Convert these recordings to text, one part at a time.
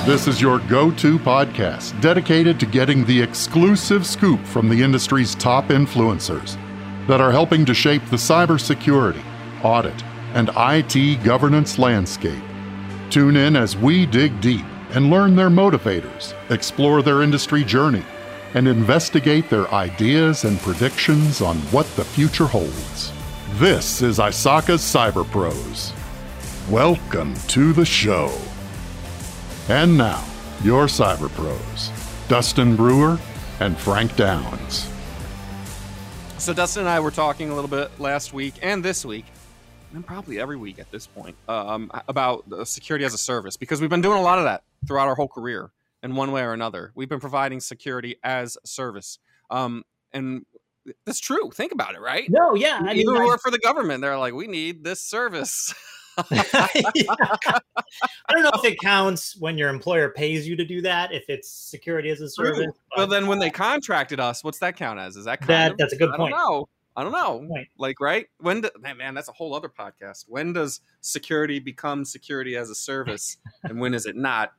This is your go-to podcast dedicated to getting the exclusive scoop from the industry's top influencers that are helping to shape the cybersecurity, audit, and IT governance landscape. Tune in as we dig deep and learn their motivators, explore their industry journey, and investigate their ideas and predictions on what the future holds. This is ISACA's Cyber Pros. Welcome to the show. And now, your Cyber Pros, Dustin Brewer and Frank Downs. So Dustin and I were talking a little bit last week and this week, and probably every week at this point, about security as a service, because we've been doing a lot of that throughout our whole career in one way or another. We've been providing security as a service. And that's true. Think about it, right? No, yeah. I mean, we work for the government. They're like, we need this service. Yeah. I don't know if it counts when your employer pays you to do that, if it's security as a service. Well, then when they contracted us, what's that count as? Is that that's a good point. I don't know. Like, right? Man, that's a whole other podcast. When does security become security as a service and when is it not?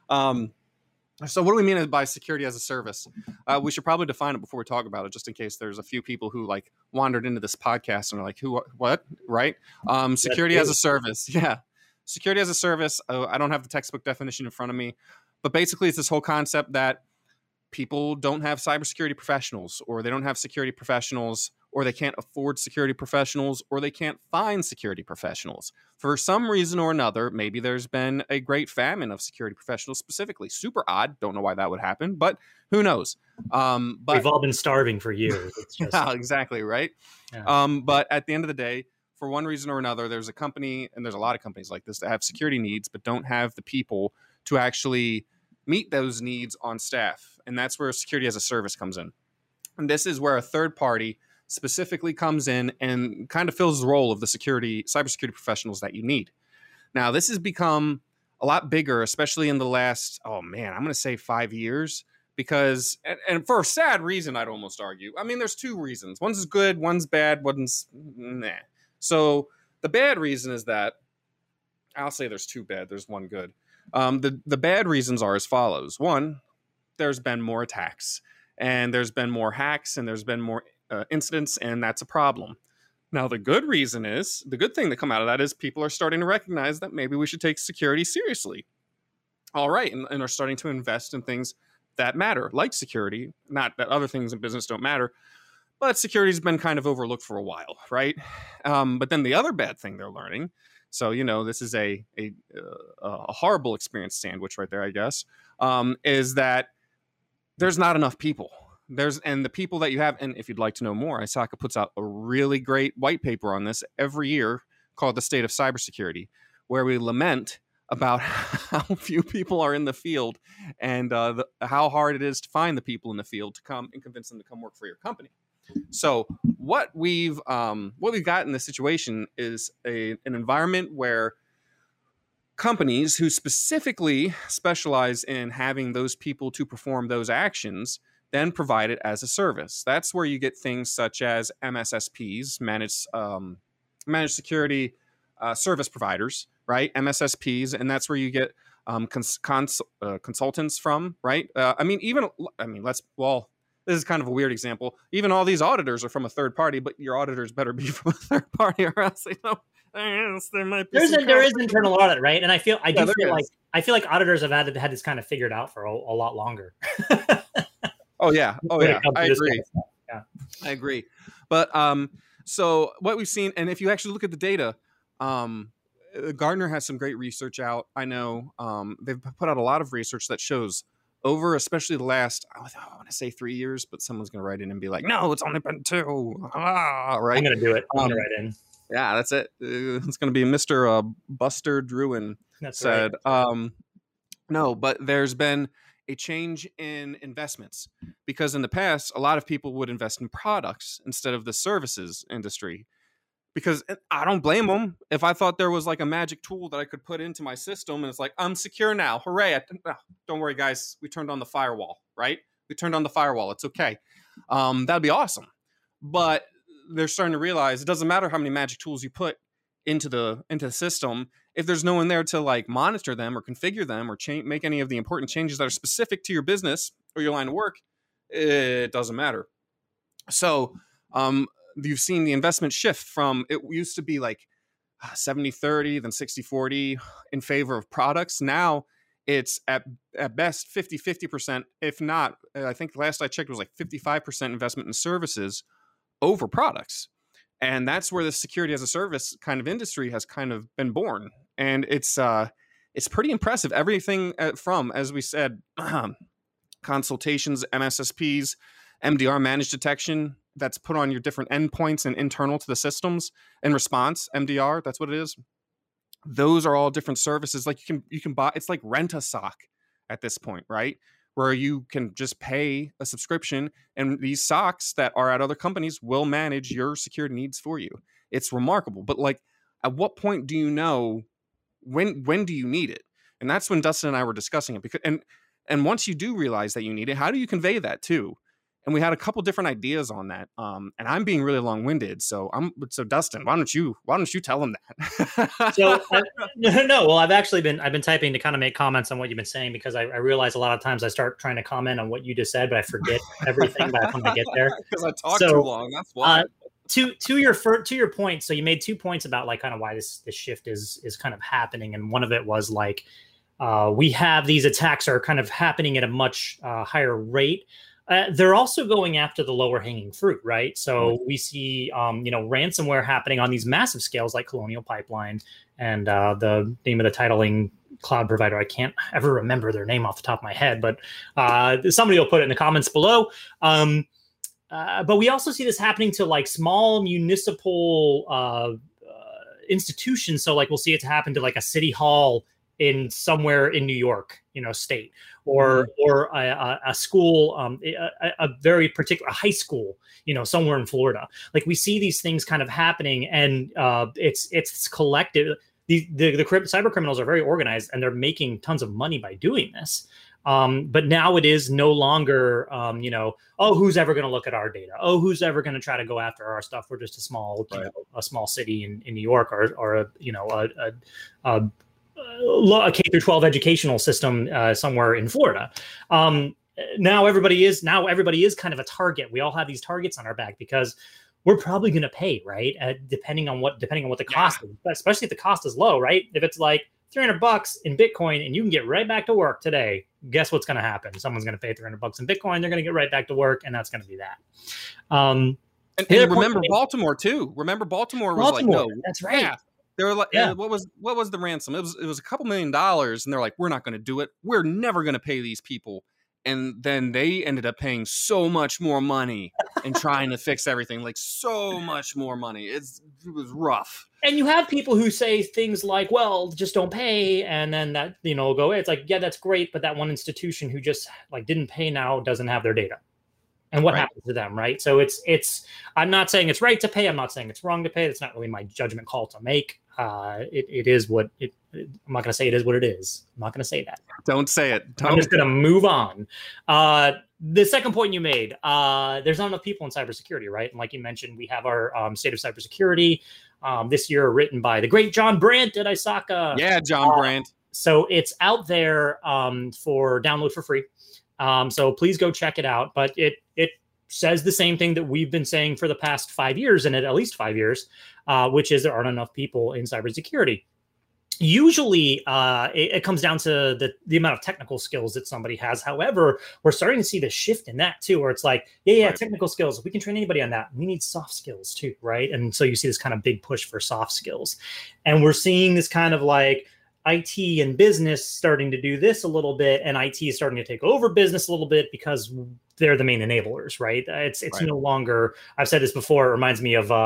So what do we mean by security as a service? We should probably define it before we talk about it, just in case there's a few people who like wandered into this podcast and are like, who, what, right? Security as a service. Yeah. Security as a service. I don't have the textbook definition in front of me, but basically it's this whole concept that people don't have cybersecurity professionals, or they don't have security professionals, or they can't afford security professionals, or they can't find security professionals. For some reason or another, maybe there's been a great famine of security professionals specifically. Super odd. Don't know why that would happen, but who knows? But we've all been starving for years. It's just... Yeah, exactly, right? Yeah. But at the end of the day, for one reason or another, there's a company, and there's a lot of companies like this that have security needs, but don't have the people to actually meet those needs on staff. And that's where security as a service comes in. And this is where a third party specifically comes in and kind of fills the role of the cybersecurity professionals that you need. Now, this has become a lot bigger, especially in the last, I'm going to say 5 years, because, and for a sad reason, I'd almost argue. I mean, there's two reasons. One's good, one's bad, one's nah. So the bad reason is that, I'll say there's two bad, there's one good. The bad reasons are as follows. One, there's been more attacks, and there's been more hacks, and there's been more incidents, and that's a problem. Now, the good thing that come out of that is people are starting to recognize that maybe we should take security seriously. All right, and are starting to invest in things that matter, like security. Not that other things in business don't matter, but security's been kind of overlooked for a while, right? But then the other bad thing they're learning, so this is a horrible experience sandwich right there, I guess, is that there's not enough people. And the people that you have, and if you'd like to know more, ISACA puts out a really great white paper on this every year called The State of Cybersecurity, where we lament about how few people are in the field and how hard it is to find the people in the field to come and convince them to come work for your company. So what we've got in this situation is an environment where companies who specifically specialize in having those people to perform those actions then provide it as a service. That's where you get things such as MSSPs, managed security service providers, right? MSSPs, and that's where you get consultants from, right? This is kind of a weird example. Even all these auditors are from a third party, but your auditors better be from a third party, or else they don't. There might be there is internal audit, right? And I feel like auditors have had this kind of figured out for a lot longer. Oh yeah. I agree. Yeah, I agree. But so what we've seen, and if you actually look at the data, Gartner has some great research out. I know they've put out a lot of research that shows over, especially the last, I want to say 3 years, but someone's going to write in and be like, no, it's only been 2. Right? I'm going to do it. I'm going to write in. Yeah, that's it. It's going to be Mr. Buster Druin said. Right. No, but there's been a change in investments, because in the past, a lot of people would invest in products instead of the services industry, because I don't blame them. If I thought there was like a magic tool that I could put into my system and it's like, I'm secure now. Hooray. Don't worry, guys. We turned on the firewall, right? We turned on the firewall. It's okay. That'd be awesome. But they're starting to realize it doesn't matter how many magic tools you put into the system, if there's no one there to like monitor them or configure them or make any of the important changes that are specific to your business or your line of work, it doesn't matter. So you've seen the investment shift from, it used to be like 70-30, then 60-40 in favor of products. Now it's at best 50%, if not, I think last I checked was like 55% investment in services over products. And that's where the security as a service kind of industry has kind of been born. And it's pretty impressive. Everything from, as we said, consultations, MSSPs, MDR, managed detection, that's put on your different endpoints and internal to the systems, and response, MDR, that's what it is. Those are all different services. Like you can buy, it's like rent a SOC at this point, right? Where you can just pay a subscription, and these SOCs that are at other companies will manage your security needs for you. It's remarkable. But like, at what point do you know when do you need it? And that's when Dustin and I were discussing it. Because and once you do realize that you need it, how do you convey that too? And we had a couple different ideas on that. And I'm being really long-winded. So Dustin, why don't you tell them that? No. Well, I've been typing to kind of make comments on what you've been saying, because I realize a lot of times I start trying to comment on what you just said, but I forget everything by the time I get there. Because I talk too long. That's why. To your point. So you made 2 points about like kind of why this shift is kind of happening. And one of it was like, we have these attacks are kind of happening at a much higher rate. They're also going after the lower hanging fruit, right? So we see, ransomware happening on these massive scales like Colonial Pipeline and the name of the titling cloud provider. I can't ever remember their name off the top of my head, but somebody will put it in the comments below. But we also see this happening to like small municipal institutions. So like we'll see it happen to like a city hall in somewhere in New York, state, or a school, a very particular high school, somewhere in Florida. Like we see these things kind of happening, and it's collective. The cyber criminals are very organized, and they're making tons of money by doing this. But now it is no longer, who's ever going to look at our data? Oh, who's ever going to try to go after our stuff? We're just a small, a small city in New York, or a K through 12 educational system somewhere in Florida. Now everybody is kind of a target. We all have these targets on our back because we're probably going to pay, right? Depending on what the cost is, especially if the cost is low, right? If it's like $300 in Bitcoin and you can get right back to work today, guess what's going to happen? Someone's going to pay $300 in Bitcoin. They're going to get right back to work, and that's going to be that. And remember Baltimore too. Remember Baltimore was like, no, that's right. Yeah. They were like, what was the ransom? It was a couple $1 million, and they're like, we're not going to do it. We're never going to pay these people. And then they ended up paying so much more money and trying to fix everything, like so much more money. It was rough. And you have people who say things like, well, just don't pay. And then that, go away. It's like, yeah, that's great. But that one institution who just like didn't pay now doesn't have their data. And what happens to them, right? So it's. I'm not saying it's right to pay. I'm not saying it's wrong to pay. That's not really my judgment call to make. It is what it. I'm not going to say it is what it is. I'm not going to say that. Don't say it. I'm just going to move on. The second point you made, there's not enough people in cybersecurity, right? And like you mentioned, we have our state of cybersecurity this year, written by the great John Brandt at ISACA. Yeah, John Brandt. So it's out there for download for free. So please go check it out. But it says the same thing that we've been saying for the past 5 years, and at least 5 years, which is there aren't enough people in cybersecurity. Usually, it comes down to the amount of technical skills that somebody has. However, we're starting to see the shift in that too, where it's like, technical skills, we can train anybody on that. We need soft skills too, right? And so you see this kind of big push for soft skills. And we're seeing this kind of like IT and business starting to do this a little bit, and IT is starting to take over business a little bit because they're the main enablers, right? It's no longer, I've said this before, it reminds me of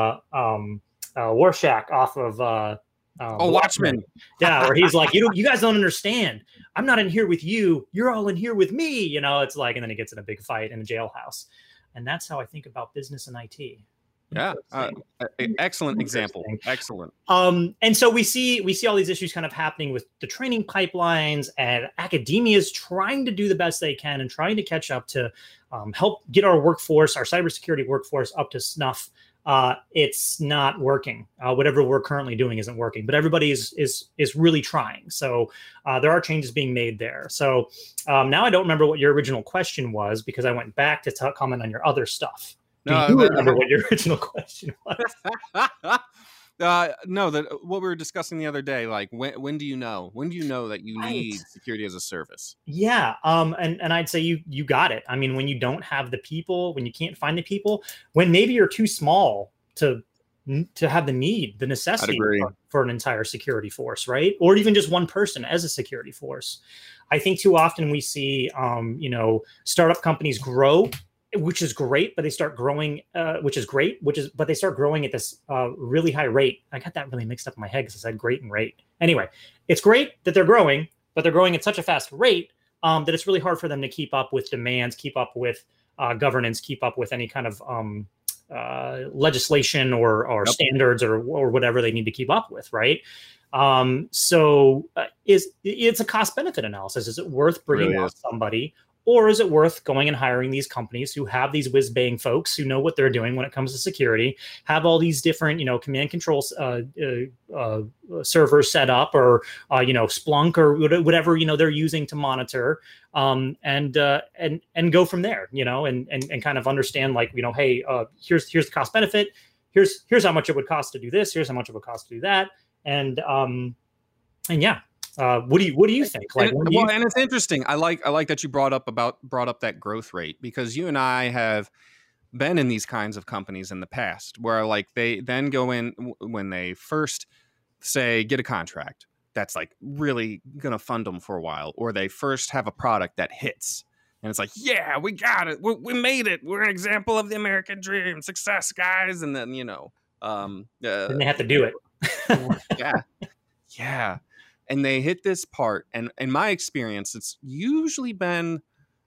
Warshak off of Watchmen. Yeah, where he's like, you guys don't understand. I'm not in here with you. You're all in here with me. It's like, and then he gets in a big fight in a jailhouse. And that's how I think about business and IT. Yeah, excellent example. Excellent. And so we see all these issues kind of happening with the training pipelines, and academia is trying to do the best they can and trying to catch up to help get our workforce, our cybersecurity workforce, up to snuff it's not working. Whatever we're currently doing isn't working, but everybody is really trying. So there are changes being made there. So now I don't remember what your original question was because I went back to comment on your other stuff. Do you remember what your original question was? No, what we were discussing the other day, like when do you know? When do you know that you need security as a service? Yeah. And I'd say you got it. I mean, when you don't have the people, when you can't find the people, when maybe you're too small to have the necessity for an entire security force, right? Or even just one person as a security force. I think too often we see, startup companies grow, which is great, but they start growing, but they start growing at this really high rate. I got that really mixed up in my head because I said great and rate. Anyway, it's great that they're growing, but they're growing at such a fast rate that it's really hard for them to keep up with demands, keep up with governance, keep up with any kind of legislation or standards or whatever they need to keep up with, right? So it's a cost benefit analysis. Is it worth bringing on somebody? Or is it worth going and hiring these companies who have these whiz-bang folks who know what they're doing when it comes to security, have all these different, command control servers set up, or Splunk or whatever they're using to monitor, and go from there, and kind of understand hey, here's the cost benefit, here's how much it would cost to do this, here's how much it would cost to do that, and yeah. What do you think? And it's interesting. I like that you brought up that growth rate, because you and I have been in these kinds of companies in the past where they then go in when they first say get a contract that's really gonna fund them for a while, or they first have a product that hits and it's yeah, we got it, we made it, we're an example of the American dream, success, guys, and then then they have to do it. yeah. And they hit this part, and in my experience, it's usually been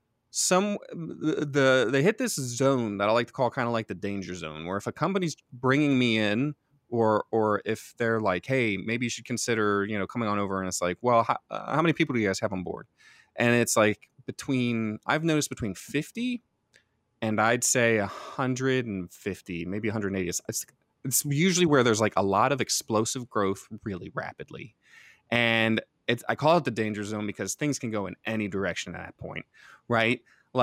they hit this zone that I like to call kind of like the danger zone, where if a company's bringing me in, or if they're hey, maybe you should consider coming on over, and it's well, how many people do you guys have on board? And it's I've noticed between 50 and I'd say 150, maybe 180. It's usually where there's a lot of explosive growth really rapidly. And I call it the danger zone because things can go in any direction at that point, right?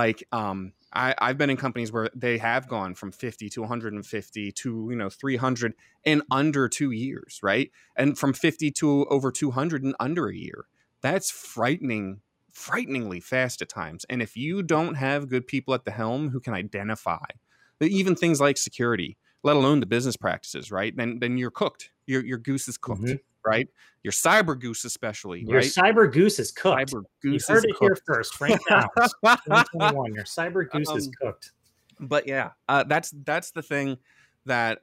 I've been in companies where they have gone from 50 to 150 to 300 in under 2 years, right? And from 50 to over 200 in under a year. That's frighteningly fast at times. And if you don't have good people at the helm who can identify even things like security, let alone the business practices, right? Then you're cooked. Your goose is cooked. Mm-hmm. Right? Your cyber goose, especially. Your right? cyber goose is cooked. You heard it here first. Frank Downs, 2021. Your cyber goose is cooked. But yeah, that's the thing that,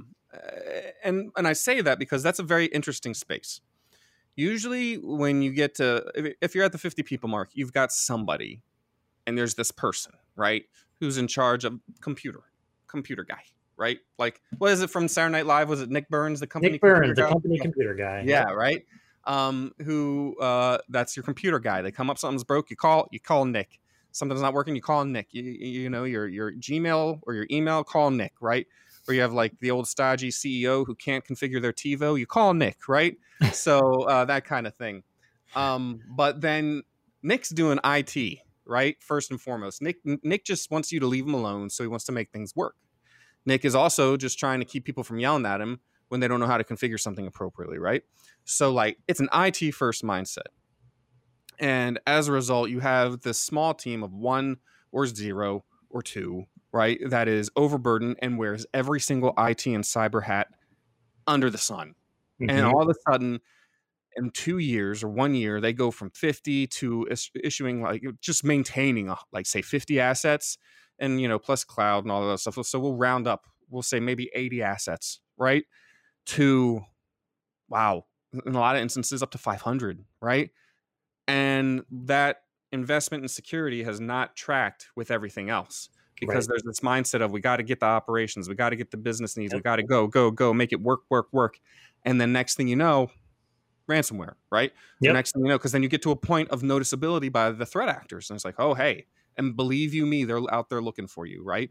and I say that because that's a very interesting space. Usually, when you get to, if you're at the 50 people mark, you've got somebody, and there's this person, right, who's in charge of computer guy. Right? What is it from Saturday Night Live? Was it Nick Burns, the company? Nick Burns, the company computer guy. Yeah, right. Who that's your computer guy. They come up, something's broke, you call Nick. Something's not working, you call Nick. You know, your Gmail or your email, call Nick, right? Or you have the old stodgy CEO who can't configure their TiVo, you call Nick, right? So that kind of thing. But then Nick's doing IT, right? First and foremost. Nick just wants you to leave him alone, so he wants to make things work. Nick is also just trying to keep people from yelling at him when they don't know how to configure something appropriately, right? So it's an IT first mindset. And as a result, you have this small team of 1 or 0 or 2, right? That is overburdened and wears every single IT and cyber hat under the sun. Mm-hmm. And all of a sudden, in 2 years or 1 year, they go from 50 to issuing just maintaining say 50 assets. And, plus cloud and all of that stuff. So we'll round up, we'll say maybe 80 assets, right? To, wow, in a lot of instances, up to 500, right? And that investment in security has not tracked with everything else because there's this mindset of we got to get the operations, we got to get the business needs, we got to go, make it work. And then next thing you know, ransomware, right? The next thing you know, because then you get to a point of noticeability by the threat actors. And it's oh, hey. And believe you me, they're out there looking for you, right?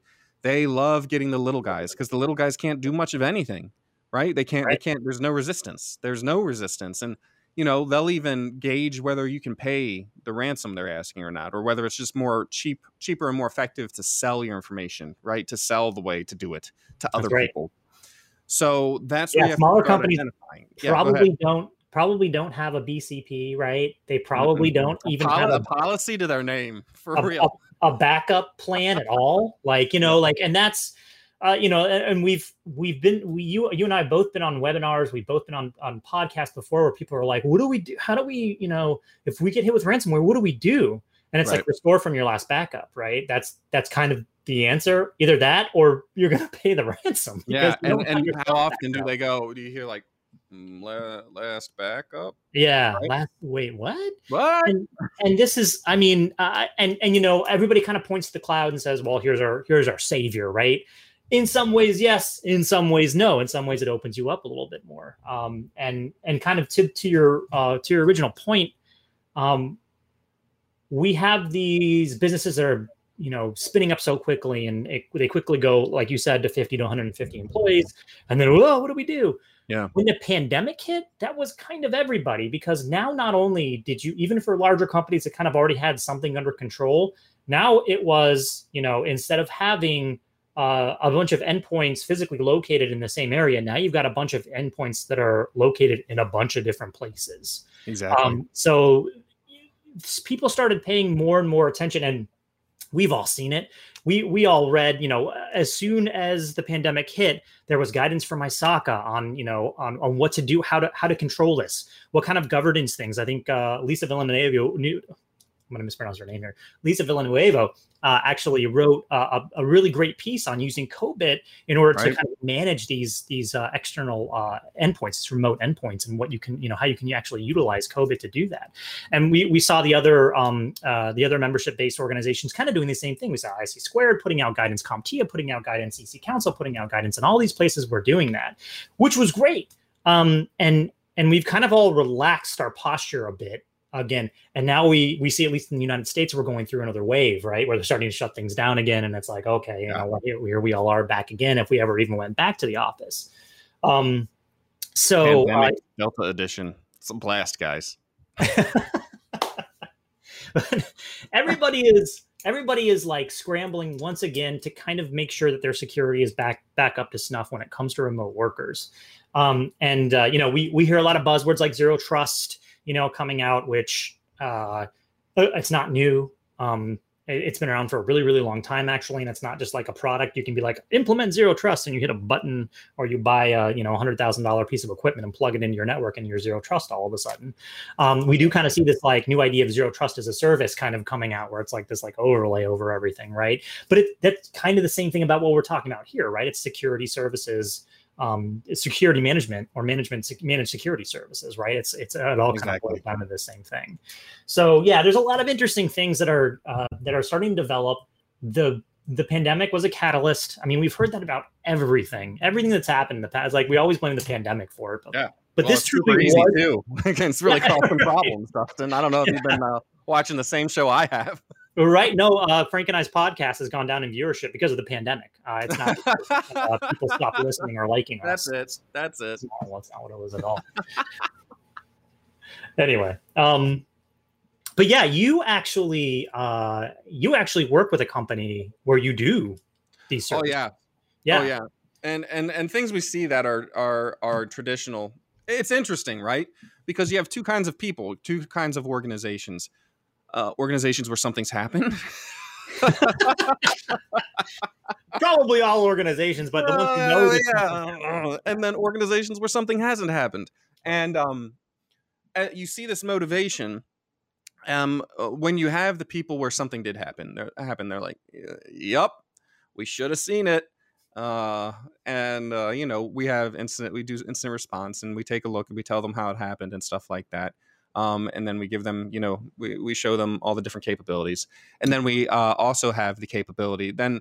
They love getting the little guys because the little guys can't do much of anything, right? They can't. There's no resistance. And they'll even gauge whether you can pay the ransom they're asking or not, or whether it's just cheaper and more effective to sell your information, right? To sell the way to do it to other people. So that's where smaller companies probably don't have a BCP, right? They probably don't even have a policy to their name for real. A backup plan at all. And that's and you and I have both been on webinars. We've both been on podcasts before where people are like, what do we do? How do we, if we get hit with ransomware, what do we do? And it's like, restore from your last backup, right? That's kind of the answer. Either that or you're going to pay the ransom. Yeah. And how often do you hear like last backup? Yeah. Right? Wait, what? What? And this is, everybody kind of points to the cloud and says, well, here's our savior, right? In some ways, yes. In some ways, no. In some ways, it opens you up a little bit more. And kind of to your original point, we have these businesses that are, spinning up so quickly, and they quickly go, like you said, to 50 to 150 employees. And then, what do we do? Yeah. When the pandemic hit, that was kind of everybody, because now not only did you, even for larger companies that kind of already had something under control, now it was, instead of having a bunch of endpoints physically located in the same area, now you've got a bunch of endpoints that are located in a bunch of different places. Exactly. So people started paying more and more attention, and we've all seen it. We all read, as soon as the pandemic hit, there was guidance from ISACA on what to do, how to control this, what kind of governance things. I think Lisa Villanueva, I'm going to mispronounce her name here. Lisa Villanueva actually wrote a really great piece on using COBIT in order to kind of manage these external endpoints, these remote endpoints, and what you can, how you can actually utilize COBIT to do that. And we saw the other membership-based organizations kind of doing the same thing. We saw IC Squared putting out guidance, CompTIA putting out guidance, EC Council putting out guidance, and all these places were doing that, which was great. And we've kind of all relaxed our posture a bit again. And now we see, at least in the United States, we're going through another wave, right? Where they're starting to shut things down again. And it's like, okay, here we all are back again, if we ever even went back to the office. Pandemic, Delta edition. It's a blast, guys. Everybody is like scrambling once again to kind of make sure that their security is back up to snuff when it comes to remote workers. We hear a lot of buzzwords like zero trust, coming out, which it's not new. It's been around for a really, really long time, actually. And it's not just like a product. You can be like, implement zero trust, and you hit a button, or you buy a $100,000 piece of equipment and plug it into your network, and you're zero trust all of a sudden. We do kind of see this like new idea of zero trust as a service kind of coming out, where it's like this like overlay over everything, right? But that's kind of the same thing about what we're talking about here, right? It's security services, security management, or managed security services, right? It all kind of boils down to the same thing. So yeah, there's a lot of interesting things that are starting to develop. The pandemic was a catalyst. I mean, we've heard that about everything that's happened in the past. Like, we always blame the pandemic for it, but this truly easy too. It's really caused some problems, Dustin. I don't know if you've been watching the same show I have. Right. No, Frank and I's podcast has gone down in viewership because of the pandemic. It's not people stopped listening or liking us. That's it. That's not what it was at all. Anyway, but yeah, you actually work with a company where you do these services. Oh yeah. And things we see that are traditional. It's interesting, right? Because you have two kinds of people, two kinds of organizations. Organizations where something's happened. Probably all organizations, but the ones who know and then organizations where something hasn't happened. And you see this motivation when you have the people where something did happen. They're like, yep, we should have seen it. We do incident response, and we take a look and we tell them how it happened and stuff like that. And then we give them, we show them all the different capabilities. And then we also have the capability. Then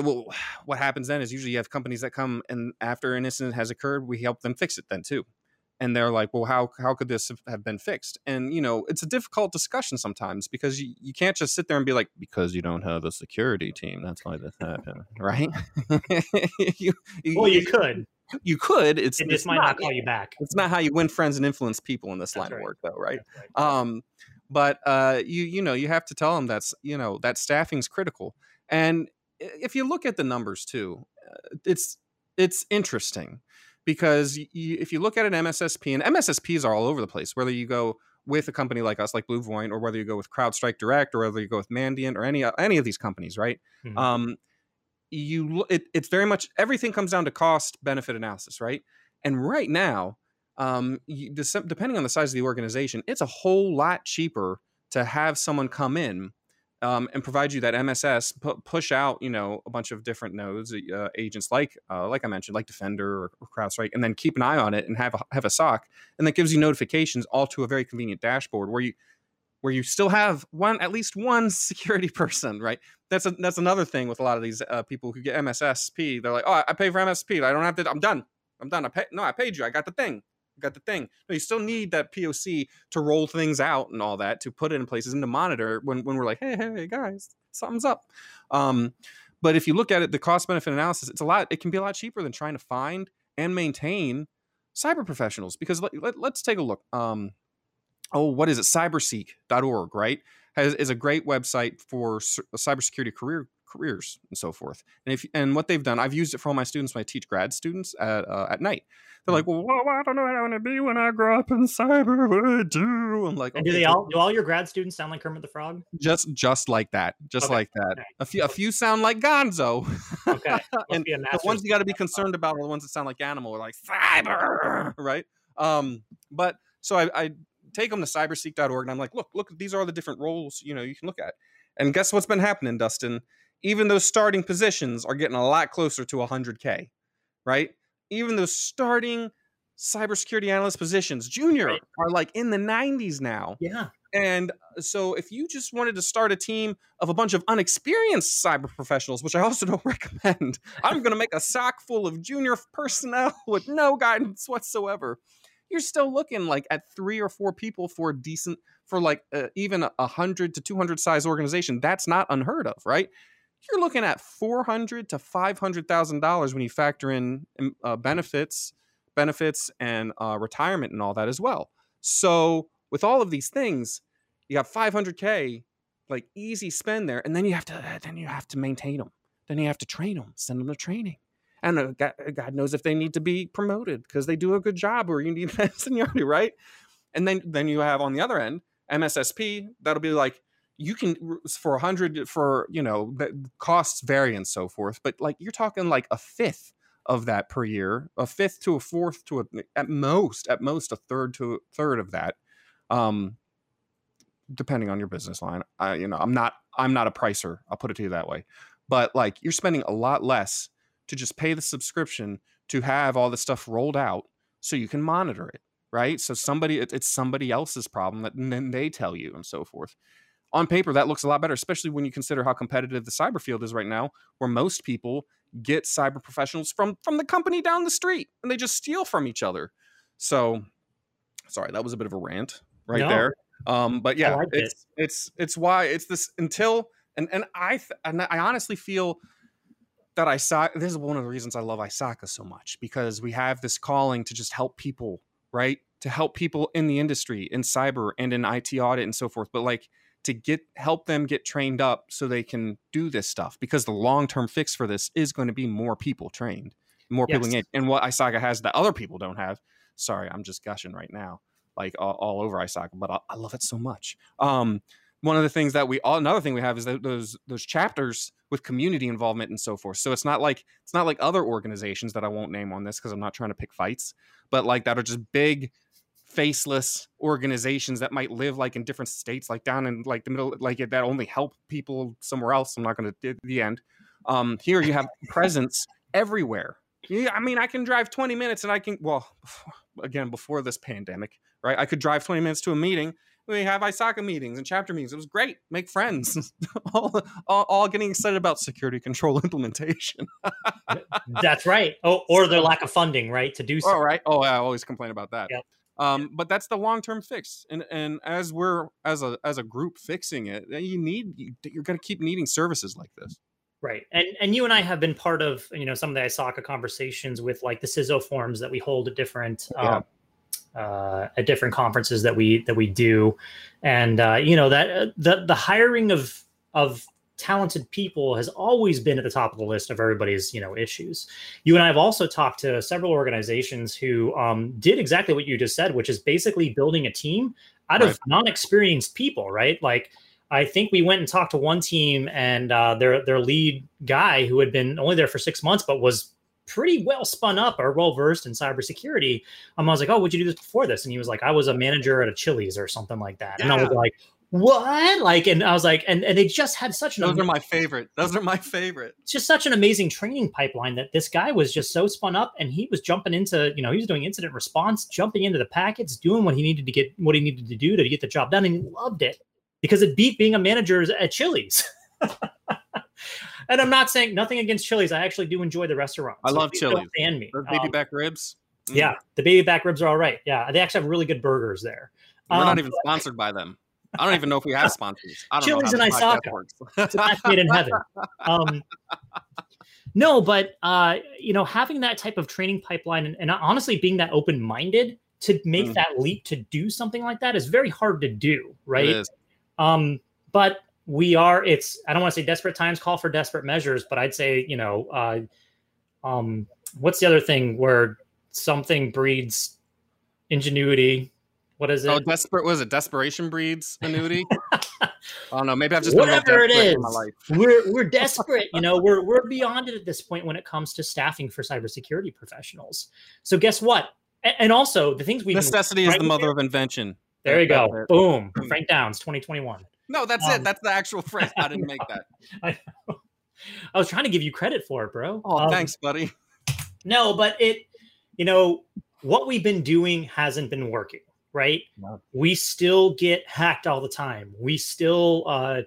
what happens then is usually you have companies that come, and after an incident has occurred, we help them fix it then too. and they're like, well, how could this have been fixed? And, you know, it's a difficult discussion sometimes because you can't just sit there and be like, because you don't have a security team, that's why this happened, right? you could. You could. It just might not call you back. It's not how you win friends and influence people in this line of work, though, right? But you know, you have to tell them that's, you know, that staffing's critical. And if you look at the numbers too, it's interesting. Because if you look at an MSSP, and MSSPs are all over the place, whether you go with a company like us, like BlueVoyant, or whether you go with CrowdStrike Direct, or whether you go with Mandiant, or any of these companies, right? Mm-hmm. It's very much, everything comes down to cost benefit analysis, right? And right now, depending on the size of the organization, it's a whole lot cheaper to have someone come in and provide you that MSS, push out, you know, a bunch of different nodes, agents like I mentioned, like Defender or CrowdStrike, and then keep an eye on it and have a SOC, and that gives you notifications all to a very convenient dashboard where you still have at least one security person, right? That's another thing with a lot of these people who get MSSP. They're like, oh, I pay for MSSP. I don't have to. I'm done. I paid you. I got the thing. No, you still need that POC to roll things out and all that, to put it in places and to monitor when we're like, hey guys, something's up. But if you look at it, the cost benefit analysis, it can be a lot cheaper than trying to find and maintain cyber professionals. Because let's take a look. What is it? Cyberseek.org, right? Is a great website for cybersecurity careers and so forth. And what they've done, I've used it for all my students when I teach grad students at night. They're like, well, I don't know what I want to be when I grow up in cyber. What do I do? I'm like, and okay, do all your grad students sound like Kermit the Frog? Just like that. Like that. Okay. A few sound like Gonzo. Okay. And the ones you got to be concerned about are the ones that sound like Animal, or like cyber, right? But so I take them to cyberseek.org, and I'm like, look, these are all the different roles, you know, you can look at. And guess what's been happening, Dustin? Even those starting positions are getting a lot closer to 100K, right? Even those starting cybersecurity analyst positions, junior, are like in the 90s now. Yeah. And so if you just wanted to start a team of a bunch of unexperienced cyber professionals, which I also don't recommend, I'm going to make a SOC full of junior personnel with no guidance whatsoever. You're still looking like at 3 or 4 people for even 100 to 200 size organization. That's not unheard of, right? You're looking at $400,000 to $500,000 when you factor in benefits and retirement and all that as well. So with all of these things, you got $500K, like easy spend there, and then you have to maintain them. Then you have to train them, send them to training. And God knows if they need to be promoted because they do a good job, or you need that seniority, right? And then you have on the other end MSSP. That'll be like, you can, for 100, for, you know, the costs vary and so forth, but like you're talking like a fifth of that per year, a fifth to a fourth to at most a third to a third of that, depending on your business line. I'm not a pricer. I'll put it to you that way. But like, you're spending a lot less to just pay the subscription to have all this stuff rolled out so you can monitor it, right? So it's somebody else's problem and then they tell you and so forth. On paper, that looks a lot better, especially when you consider how competitive the cyber field is right now, where most people get cyber professionals from the company down the street and they just steal from each other. So, sorry, that was a bit of a rant there. But yeah, it's why it's this until, and I honestly feel that this is one of the reasons I love ISACA so much, because we have this calling to just help people, right? To help people in the industry, in cyber and in IT audit and so forth. But like, to help them get trained up so they can do this stuff, because the long-term fix for this is going to be more people trained, more people engaged. And what ISACA has that other people don't have. Sorry, I'm just gushing right now, like all over ISACA, but I love it so much. Another thing we have is those chapters with community involvement and so forth. So it's not like other organizations that I won't name on this because I'm not trying to pick fights, but like that are just big faceless organizations that might live like in different states, like down in like the middle, like that only help people somewhere else. I'm not going to do the end. Here you have presence everywhere. Yeah, I mean, I can drive 20 minutes and before this pandemic, right? I could drive 20 minutes to a meeting We have ISACA meetings and chapter meetings. It was great. Make friends. all getting excited about security control implementation. That's right. Oh, or their lack of funding, right, to do so. All right. Oh, I always complain about that. Yep. But that's the long-term fix. And as we're as a group fixing it, you're going to keep needing services like this. Right. And you and I have been part of, some of the ISACA conversations with like the CISO forums that we hold at different conferences that we do. And, that the hiring of talented people has always been at the top of the list of everybody's, issues. You and I have also talked to several organizations who did exactly what you just said, which is basically building a team out of non-experienced people, right? Like, I think we went and talked to one team and their lead guy who had been only there for 6 months, but was pretty well spun up or well versed in cybersecurity. I was like, "Oh, would you do this before this?" And he was like, "I was a manager at a Chili's or something like that." Yeah. And I was like, "What?" Like, and I was like, and they just had such an Those are my favorite. It's just such an amazing training pipeline that this guy was just so spun up, and he was jumping into, he was doing incident response, jumping into the packets, doing what he needed to do to get the job done, and he loved it. Because it beat being a manager at Chili's. And I'm not saying nothing against Chili's. I actually do enjoy the restaurant. I love Chili's. Fan me. Baby back ribs. Yeah, the baby back ribs are all right. Yeah, they actually have really good burgers there. We're not even sponsored by them. I don't even know if we have sponsors. I don't Chili's know and ISACA. It's a match made in heaven. No, but having that type of training pipeline and honestly being that open-minded to make that leap to do something like that is very hard to do, right? It is. But I don't want to say desperate times call for desperate measures, but I'd say, what's the other thing where something breeds ingenuity? What is it? Oh, desperation breeds annuity? Oh no, maybe I've just whatever it is. In my life. We're desperate, we're beyond it at this point when it comes to staffing for cybersecurity professionals. So guess what? And also the things necessity is the mother of invention. There you go. Boom. Frank Downs, 2021. No, that's it. That's the actual phrase. I didn't make that. I was trying to give you credit for it, bro. Oh, thanks, buddy. No, but what we've been doing hasn't been working, right? No. We still get hacked all the time. We still,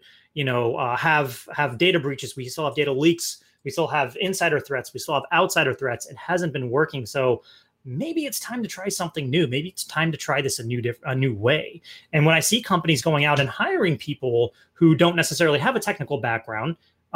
have data breaches. We still have data leaks. We still have insider threats. We still have outsider threats. It hasn't been working. So maybe it's time to try something new. Maybe it's time to try this a new way. And when I see companies going out and hiring people who don't necessarily have a technical background,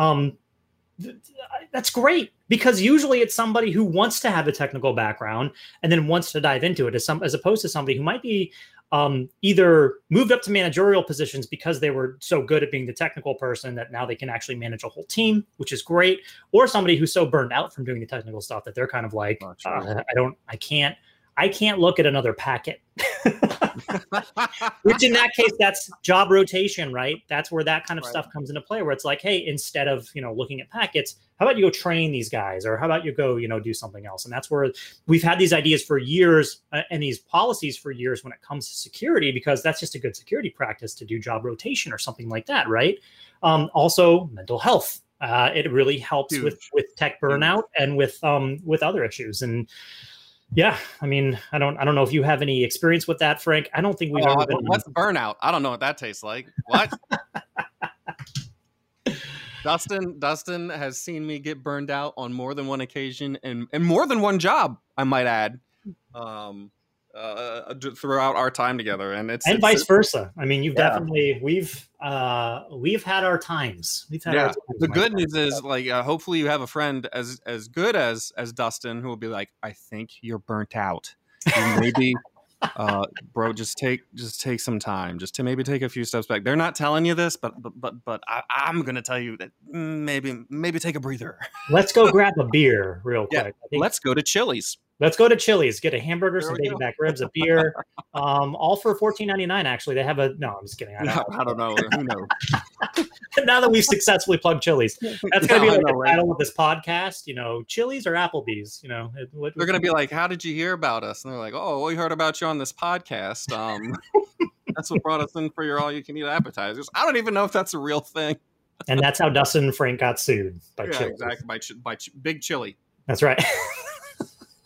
that's great, because usually it's somebody who wants to have a technical background and then wants to dive into it, as opposed to somebody who might be either moved up to managerial positions because they were so good at being the technical person that now they can actually manage a whole team, which is great, or somebody who's so burned out from doing the technical stuff that they're kind of like, I can't look at another packet. Which in that case, that's job rotation, right? That's where that kind of stuff comes into play, where it's like, hey, instead of, looking at packets, how about you go train these guys, or how about you go, do something else? And that's where we've had these ideas for years and these policies for years when it comes to security, because that's just a good security practice to do job rotation or something like that, right? Also, mental health. It really helps with tech burnout and with other issues. And yeah, I mean, I don't know if you have any experience with that, Frank. I don't think we've ever been. What's burnout? I don't know what that tastes like. What? Dustin has seen me get burned out on more than one occasion and more than one job, I might add, throughout our time together, and vice versa. I mean, definitely we've had our times. We've had our times. The good news is, hopefully you have a friend as good as Dustin who will be like, I think you're burnt out. And maybe, bro, just take some time, just to maybe take a few steps back. They're not telling you this, but I'm gonna tell you that maybe take a breather. Let's go grab a beer real quick. Let's go to Chili's. Let's go to Chili's, get a hamburger, some baby back ribs, a beer, all for $14.99. Actually, they have no, I'm just kidding. I don't know. Who knows? Now that we've successfully plugged Chili's, that's going to be the title of this podcast. Chili's or Applebee's. They're going to be like, "How did you hear about us?" And they're like, "Oh, we heard about you on this podcast. That's what brought us in for your all-you-can-eat appetizers." I don't even know if that's a real thing. And that's how Dustin and Frank got sued by Chili's. Exactly, by Big Chili. That's right.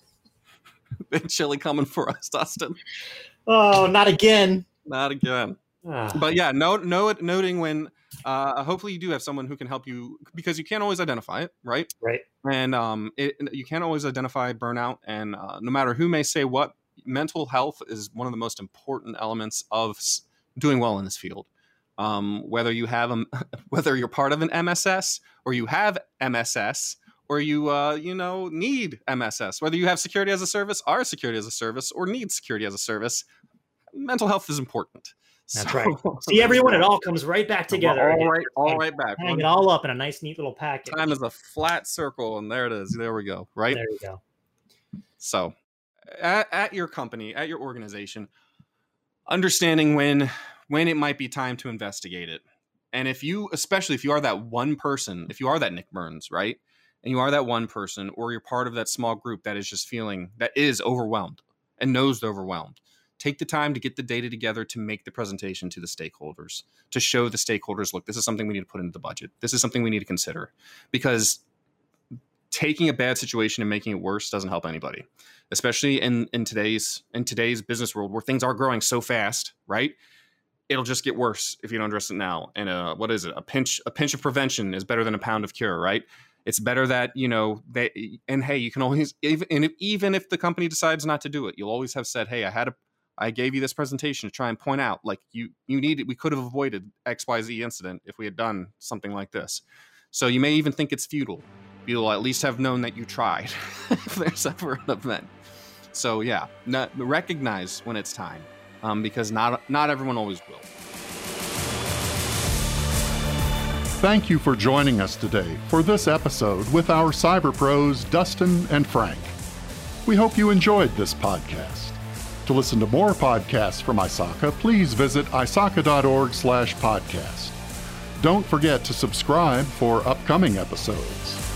Big Chili coming for us, Dustin. Oh, not again. Not again. But yeah, noting when hopefully you do have someone who can help you, because you can't always identify it, right? Right. And you can't always identify burnout. And no matter who may say what, mental health is one of the most important elements of doing well in this field. Whether you have whether you're part of an MSS or you have MSS or you need MSS, whether you have security as a service, are security as a service, or need security as a service, mental health is important. That's right. See, everyone, it all comes right back together. All right back. Hang it all up in a nice, neat little package. Time is a flat circle, and there it is. There we go. Right? There you go. So, at your company, at your organization, understanding when it might be time to investigate it. And especially if you are that one person, if you are that Nick Burns, right? And you are that one person, or you're part of that small group that is overwhelmed and knows they're overwhelmed. Take the time to get the data together to make the presentation to the stakeholders, to show the stakeholders, look, this is something we need to put into the budget. This is something we need to consider, because taking a bad situation and making it worse doesn't help anybody, especially in today's business world where things are growing so fast, right? It'll just get worse if you don't address it now. And what is it? A pinch of prevention is better than a pound of cure, right? It's better that, and hey, you can always, even if the company decides not to do it, you'll always have said, hey, I gave you this presentation to try and point out, like, we could have avoided XYZ incident if we had done something like this. So you may even think it's futile. You'll at least have known that you tried if there's ever an event. So yeah, recognize when it's time, because not everyone always will. Thank you for joining us today for this episode with our cyber pros, Dustin and Frank. We hope you enjoyed this podcast. To listen to more podcasts from ISACA, please visit isaca.org/podcast. Don't forget to subscribe for upcoming episodes.